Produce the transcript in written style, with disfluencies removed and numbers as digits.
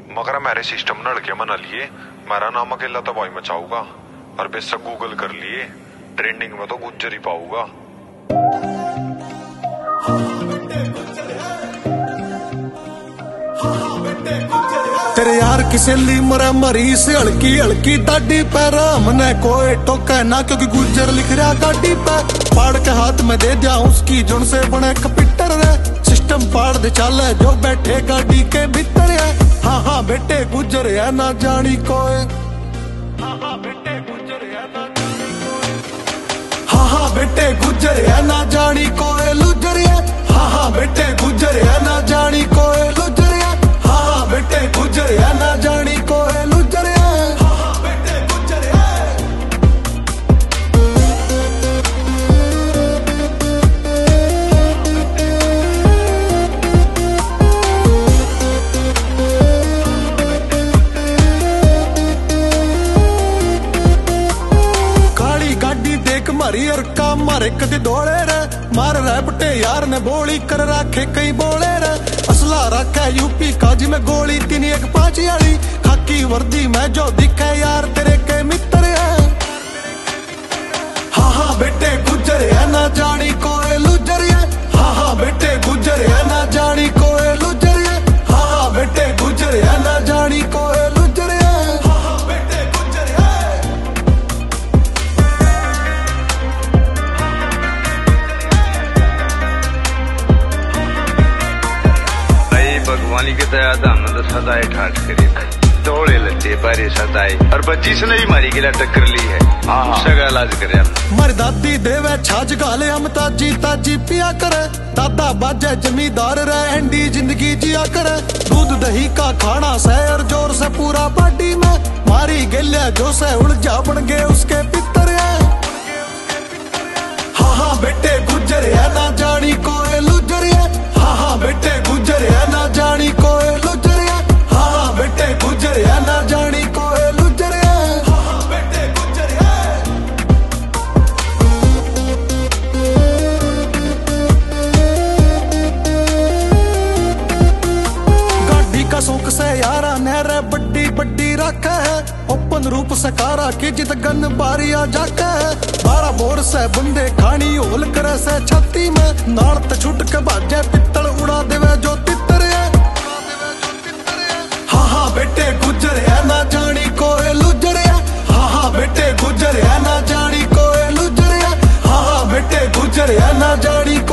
मगर मेरे सिस्टम न लड़के मना लिए, मेरा नाम अकेला तो भाई मचाऊंगा। और बेशक गूगल कर लिए, ट्रेंडिंग में तो गुज्जर ही पाऊंगा। तेरे यार की सहेली मरा मरी से हल्की हल्की दाढ़ी पैरा मने कोई टोका ना, क्योंकि गुज्जर लिख रहा गाड़ी पे। पाड़ के हाथ में दे दिया उसकी जुन से बने कपिटर रे, सिस्टम पाड़ दे चाले जो बैठे गाड़ी के भीतर है। हाँ हाँ बेटे गुज्जर है ना जानी कोई, हाँ हाँ बेटे गुज्जर है ना जानी कोई, हाँ हाँ बेटे गुज्जर है ना जानी कोई लुजर है। हाँ हाँ बेटे गुज्जर है ना जानी कोई लुजर है। हाँ हाँ बेटे गुज्जर है ना जानी कोई लुजर है। हाँ हाँ बेटे गुज्जर है। काली गाड़ी देख मारी और काम मारे कदी दौड़े रे, मार रहे बटे यार ने बोली कर रखे कई बोले रे। असला रखा यूपी काजी में गोली 315 वाली, खाकी वर्दी में जो दिखे यार तेरे के मित्र है। हाँ हाँ बेटे गुज्जर है ना जानी कोई लुजर है। हाँ हाँ बेटे गुज्जर है ना जानी कोई लुजर है। हाँ हाँ बेटे गुज्जर है ना जानी कोई लुजर है। हाँ हाँ बेटे गुज्जर है। भगवानी के दया दामन तो सदाए ठाठ करी, दौड़े लते बारे सदाए और बच्ची से नहीं मारी गिला टक्कर ली है। सगा इलाज करे मर दादी देवे छाछ गाले हम ताजी ताजी पिया करे, दादा बाजे जमींदार रहे एंडी जिंदगी जिया करे। दूध दही का खाना सैर जोर से पूरा पार्टी में, मारी गेले जो से उलझा बन गए उसके पितर है। हाँ हाँ बेटे गुज्जर है ना जानी कोई लुजर है। हाँ हाँ बेटे गुज्जर है ना जानी कोई लुजर है। हाँ हाँ बेटे गुज्जर है ना जानी कोई लुजर है। हाँ हाँ बेटे गुज्जर है। गाड़ी का शौक से यारा नहर बड्डी बड्डी रखा है, ओपन रूप से कारा की जित गन बारिया जाका है। 12 बोर से बंदे खानी होल करे से छाती में, नाल ते छुट के बाजे पित्तल उड़ा देवे जो तितर है। हाँ हाँ बेटे गुज्जर है ना जानी कोई लुजर है। हाँ हाँ बेटे गुज्जर है ना जानी कोई लुजर है। हाँ हाँ बेटे गुज्जर है ना जानी